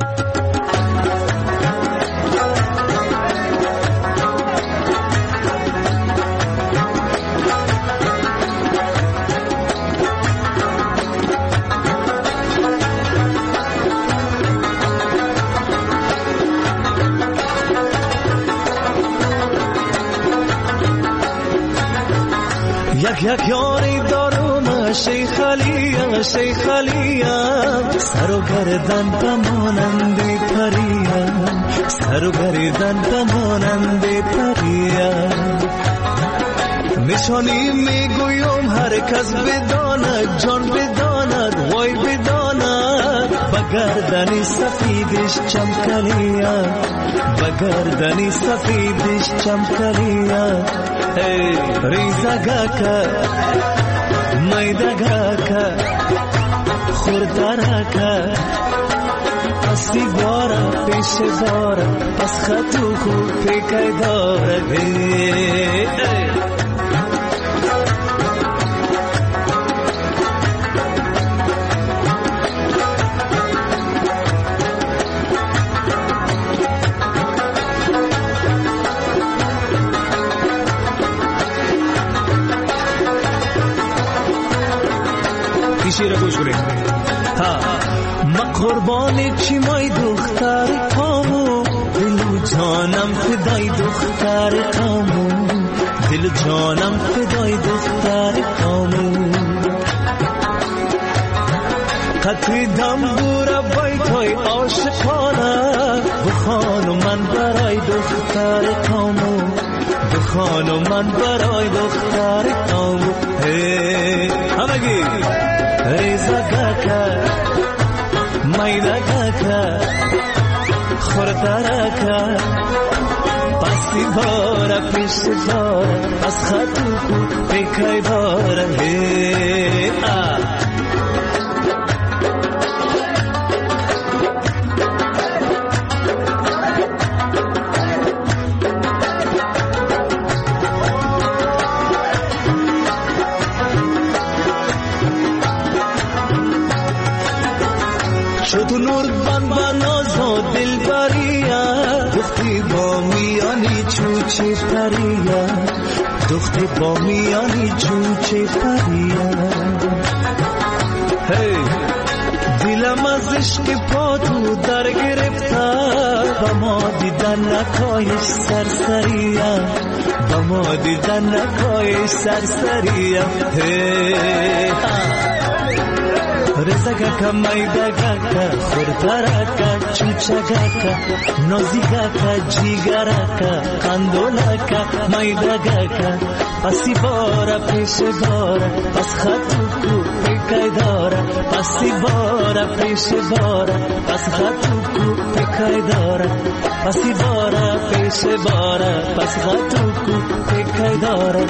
یک یک یاری دارم شیخ علیم شیخ علیم سر و گردن بمانند پریم سر و گردن بمانند پریم نشانی میگویم هر کس بداند جان بداند وای بداند بگردنی سفیدش چمکلیم بگردنی سفیدش چمکلیم ریزگاکا میدگاکا خوردارکا پسی بارا پیش بارا پس خطو خوب پیکای داره شیر گوش کنید ها ما قربانی چی مای دختر کامو دل جانم فدای دختر کامو دل جانم فدای دختر کامو قطری دم بورا بیتای عاشقانه بخانو من برای دختر کامو بخانو من برای دختر کامو همگی ریزگاکا میدگاکا خوردارکا پسی بارا پیش بارا از خطو کو پیکای بارا تو نور بان باناز و دل بریا دختی با میانی چوچه پریا دختی با میانی چوچه پریا هی دلم از عشق پا تو در گرفتا با ما دیدن نکایش سرسریا با ما دیدن نکایش سرسریا هی رزگاکا میدگاکا خوردارکا چوچگاکا نازیگاکا جیگراکا قندولاکا میدگاکا پسی بارا پیش بارا پس خطو کو پیکای دارا پسی بارا پیش بارا پس خطو کو پیکای دارا پسی بارا پیش بارا پس خطو کو پیکای دارا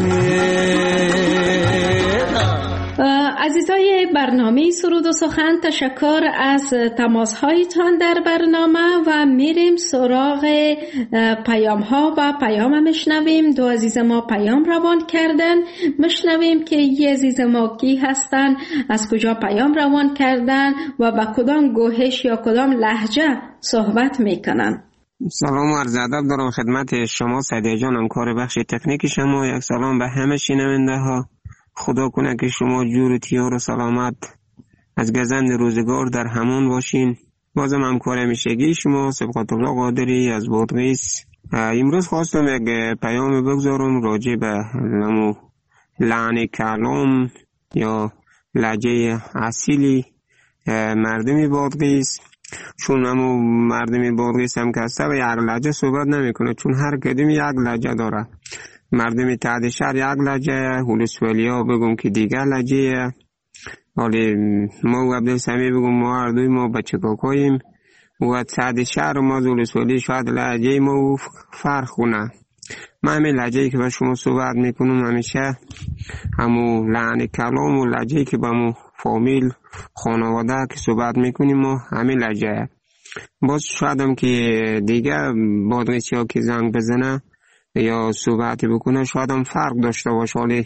عزیزای برنامه سرود و سخن تشکر از تماس هایتان در برنامه و میریم سراغ پیام ها و پیام مشنویم. دو عزیز ما پیام روان کردن، مشنویم که یه عزیز ما کی هستن، از کجا پیام روان کردن و با کدام گوهش یا کدام لهجه صحبت میکنن. سلام و عرض ادب دارم خدمت شما سعدیه جان، همکار بخش تکنیک شما. یک سلام به همه شنونده ها. خدا کنه که شما جور و تیار و سلامت از گزند روزگار در همون باشین. بازم همکار همیشگی شما سبقت الله قادری از بادغیس. امروز خواستم یک پیام بگذارم راجع به نمو لحن کلام یا لهجه اصیلی مردم بادغیس. چون همو مردم بادغیس هم کسته و یک لهجه صحبت نمیکنه، چون هر کدوم یک لهجه داره. مردم تحت شهر یک لهجه، هولسوالیا بگم که دیگر لهجه. حالی ما و عبدالسمی بگم ما هر دوی ما بچه کاکاییم و سعد شهر ما زولسوالی شاید لهجه ما فرق کنه. من همین لهجه‌ای که با شما صحبت میکنم همیشه همون لحن کلام و لهجه‌ای که با مو فامیل خانواده که صحبت میکنیم و همین لهجه. باز شاید هم که دیگه بادغیسی ها که زنگ بزنه یا صحبتی بکنه شاید هم فرق داشته باشه، ولی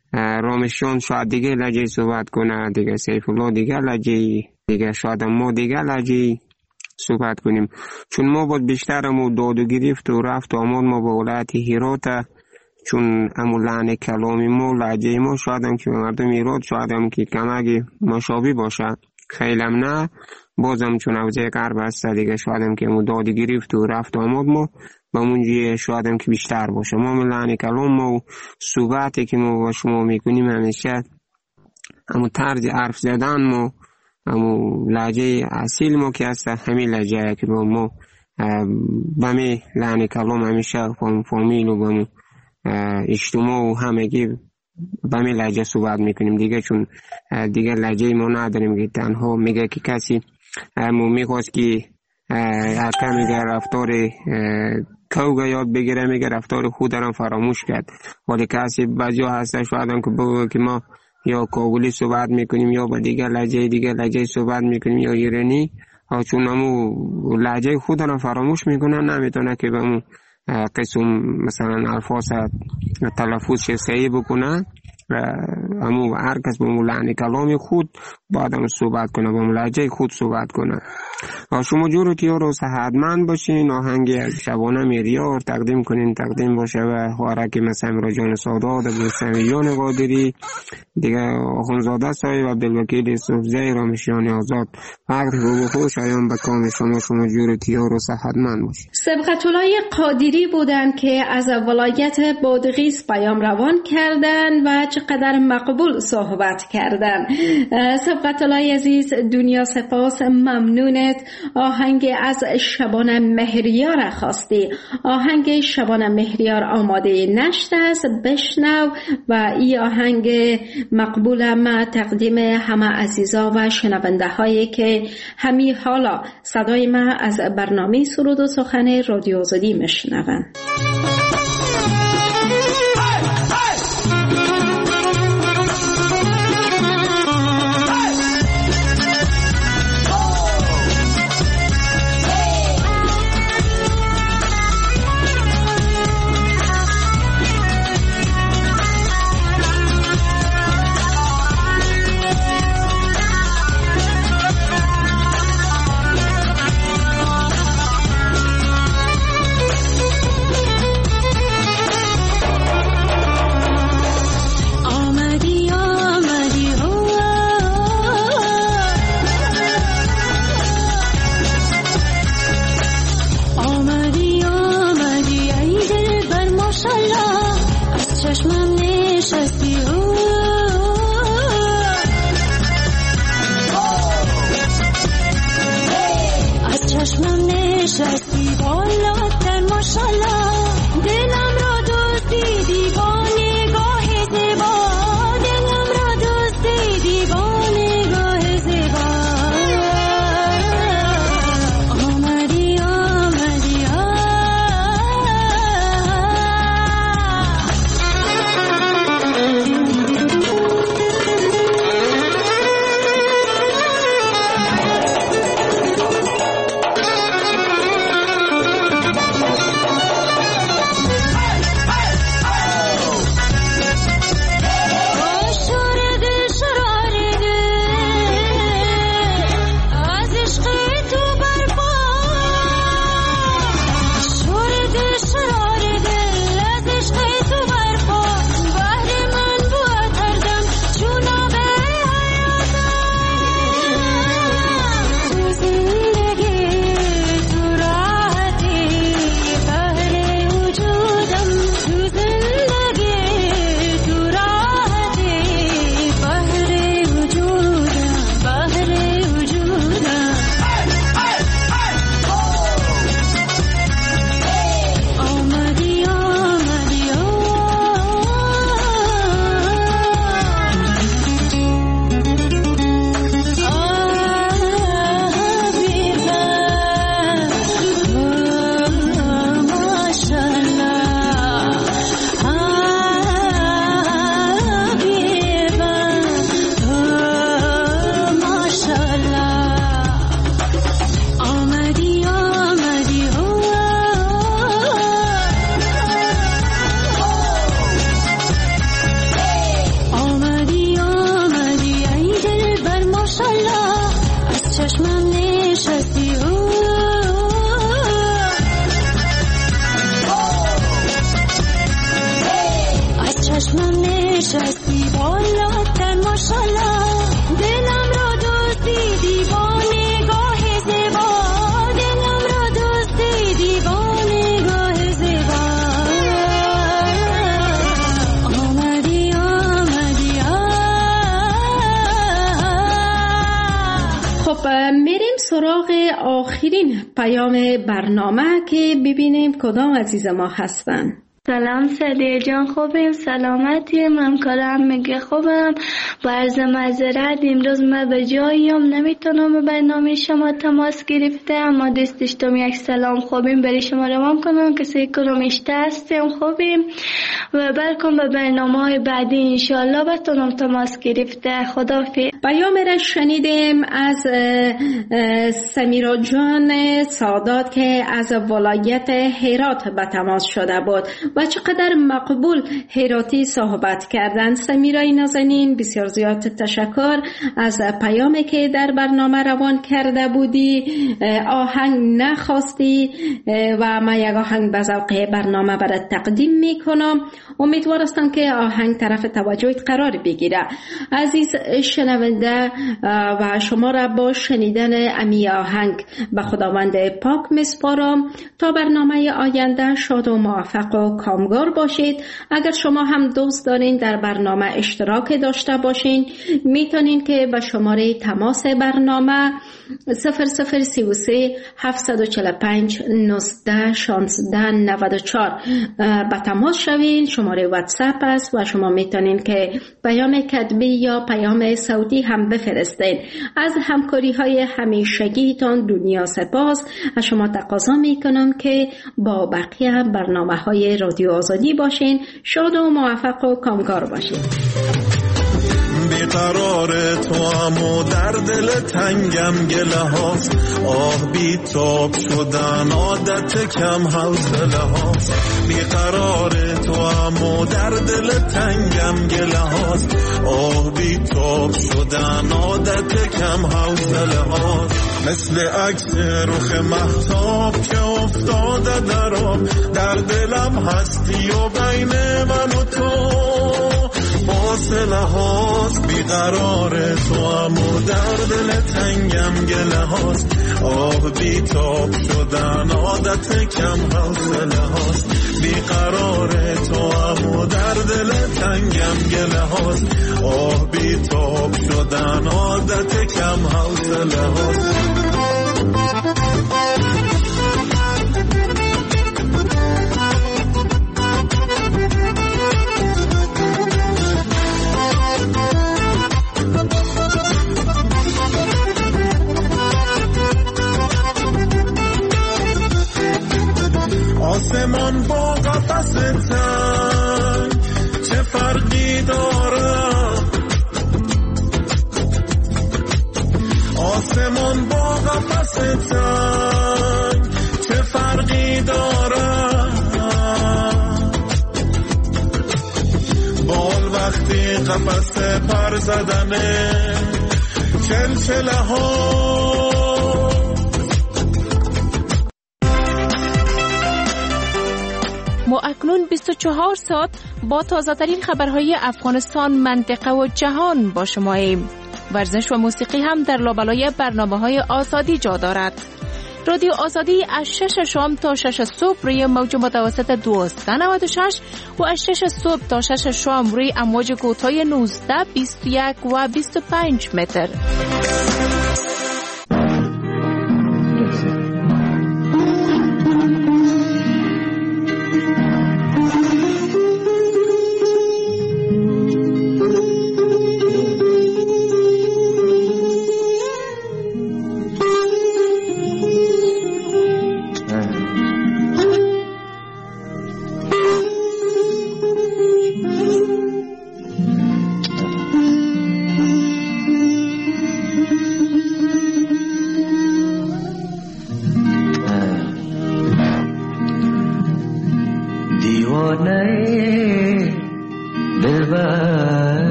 رامشان شاید دیگه لهجه صحبت کنه، دیگه سیف الله دیگه لهجه، دیگه شاید هم ما دیگه لهجه صحبت کنیم. چون ما باید بیشتر همون داد و گرفت و رفت و آمد ما با ولایت هرات، چون همون لحن کلامی ما لهجه ما شاید هم که مردم هرات شاید هم که کمک مشابه باشه، خیلی هم نه، بازم چون اوضاع غرب هست دیگه شاید هم که همون داد و گرفت و رفت و آمد ما با منجی شاید هم که بیشتر باشه. ما همون لحن کلام ما و صحبتی که ما با شما میکنیم همیشه همون طرز حرف زدن ما، همون لهجه اصیل ما که هست همین لهجه که با ما با می لحن کلام همیشه فامیل و با ما اجتماع و همگی با می لهجه صحبت میکنیم دیگه، چون دیگه لهجه ما نداریم که تنها میگه که کسی همون میخواست که حتی میگه رفتار کوگه یاد بگیره، میگه رفتار خود هم فراموش کرد، ولی کسی بعضی ها هسته شاید هم که بگه که ما یا کابلی صحبت میکنیم یا با دیگه لهجه دیگه لهجه صحبت میکنیم یا ایرانی، چون همون لهجه خود را فراموش میکنن، نمیتونه که به همون قسم مثلا الفاظ تلفظ صحیح بکنن، همون هر کس به همون لحن کلام خود باید هم صحبت کنه، به همون لهجه خود صحبت کنه. شما جورتی ها رو صحتمند باشین، آهنگی از شبانه میریار تقدیم کنین، تقدیم باشه و خوارک مثل امراجان سادات، عبدالسمیان قادری دیگه، آخونزاده سایی و عبدالوکیل صفزه رامشیان آزاد. وقت خوب و خوش آیان به کام شما، شما جورتی ها رو صحتمند باشین. سبقت الله قادری بودن که از ولایت بادغیس پیام روان کردن و چقدر مقبول صحبت کردن. سبقت الله عزیز، دنیا سپاس، ممنونت. آهنگ از شبانه مهریار خواستی، آهنگ شبانه مهریار آماده نشته است، بشنو و این آهنگ مقبول ما تقدیم همه عزیزا و شنونده هایی که همین حالا صدای ما از برنامه سرود و سخن رادیو آزادی میشنون. نشستی بالاتر ماشالله دلم را دوستی دیوانه گاه زیبا دلم را دوستی دیوانه گاه زیبا آمدی آمدی خب میریم سراغ آخرین پیام برنامه که ببینیم کدام عزیز ما هستن. سلام سعدیه جان، خوبیم؟ سلامتی؟ من کارم میگه خوبم. با عرض معذرت امروز من به جاییم نمیتونم به برنامه شما تماس گرفته، اما دستش توم یک سلام خوبیم برای شما روان کنم کسی کنم اشته هستیم خوبیم و بلکن به برنامه های بعدی انشاءالله بتونم تماس گرفته. خدافظ. پیام را شنیدیم از سمیرا جان سادات که از ولایت هرات به تماس شده بود و چقدر مقبول هراتی صحبت کردن. سمیرای نازنین بسیار زیاد تشکر از پیامی که در برنامه روان کرده بودی. آهنگ نخواستی و ما یک آهنگ به ذوق برنامه برات تقدیم میکنم. امیدوار هستم که آهنگ طرف توجهت قرار بگیره. عزیز شنونده و شما را با شنیدن امی آهنگ به خداوند پاک میسپارم تا برنامه آینده شاد و موفق و کامگار باشید. اگر شما هم دوست دارین در برنامه اشتراک داشته باشین میتونین که به شماره تماس برنامه صفر صفر سی و سه هفتصد و چهل و پنج نوزده شانزده نود و چهار به تماس شوین. شماره واتساپ است و شما میتونین که پیام کتبی یا پیام صوتی هم بفرستین. از همکاری های همیشگیتان دنیا سپاس. از شما تقاضا میکنم که با بقیه برنامه های رادیو آزادی باشین. شاد و موفق و کامگار باشین. بیقرار تو امو در دل تنگم گله هاست، آه بی تاب شدن عادت کم حوصله هاست. بیقرار تو امو در دل تنگم گله هاست، آه بی تاب شدن عادت کم حوصله هاست. مثل عکس رخ مهتاب که افتاده در آب، در دلم هستی و بین من و تو فاصله هاست. بیقرار تو امو در دل تنگم گله هاست، آه بی تاب شدن عادت کم حوصله هاست. بیقرار تو امو در دل تنگم گله هاست، آه بی تاب شدن عادت کم حوصله هاست. آسمان با قفس تنگ چه فرقی داره؟ آسمان با قفس تنگ چه فرقی داره؟ بال وقتی قفس پر زدنه چلچله ها. ما اکنون بیست و چهار ساعت با تازه‌ترین خبرهای افغانستان، منطقه و جهان با شماییم. ورزش و موسیقی هم در لابلای برنامه‌های آزادی جا دارد. رادیو آزادی از شش شام تا شش صبح روی موج متوسط دویست و نود و شش و از شش صبح تا شش شام روی امواج کوتاه نوزده، بیست و یک و بیست و پنج متر.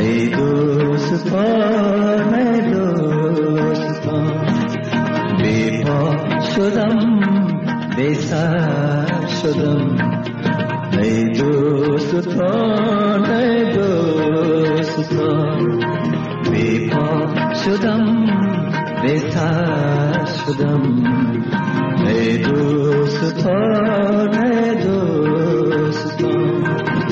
ای دوستان ای دوستان بی پا شدم بی سر شدم ای دوستان ای دوستان بی پا شدم بی سر شدم ای دوستان ای دوستان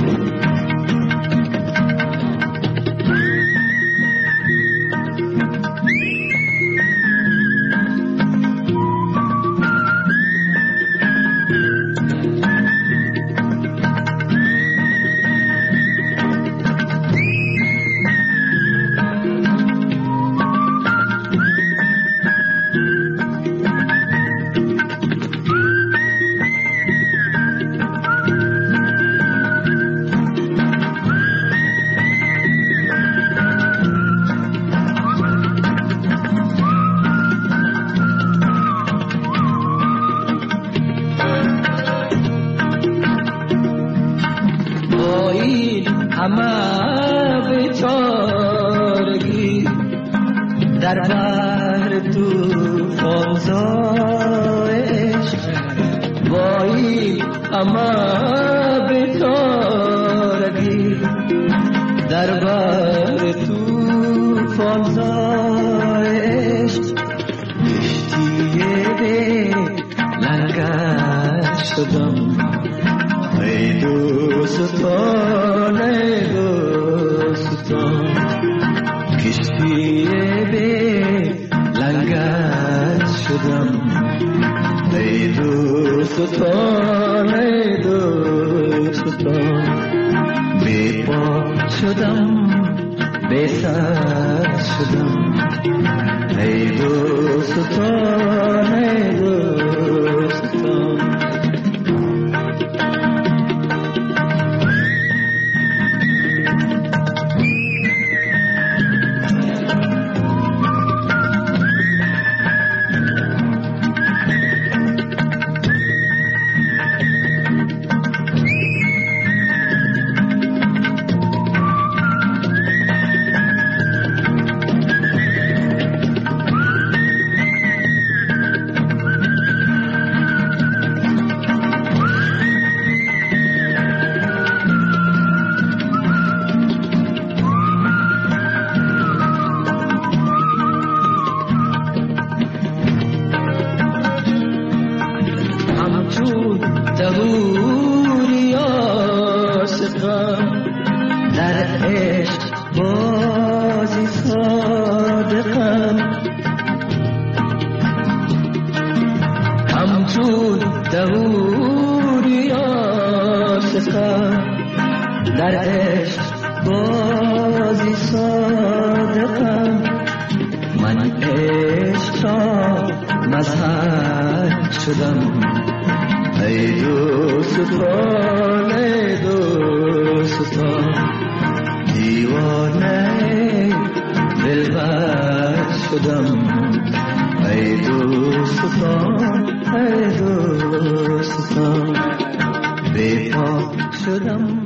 ای دوستان ای دوستان بی پا شدم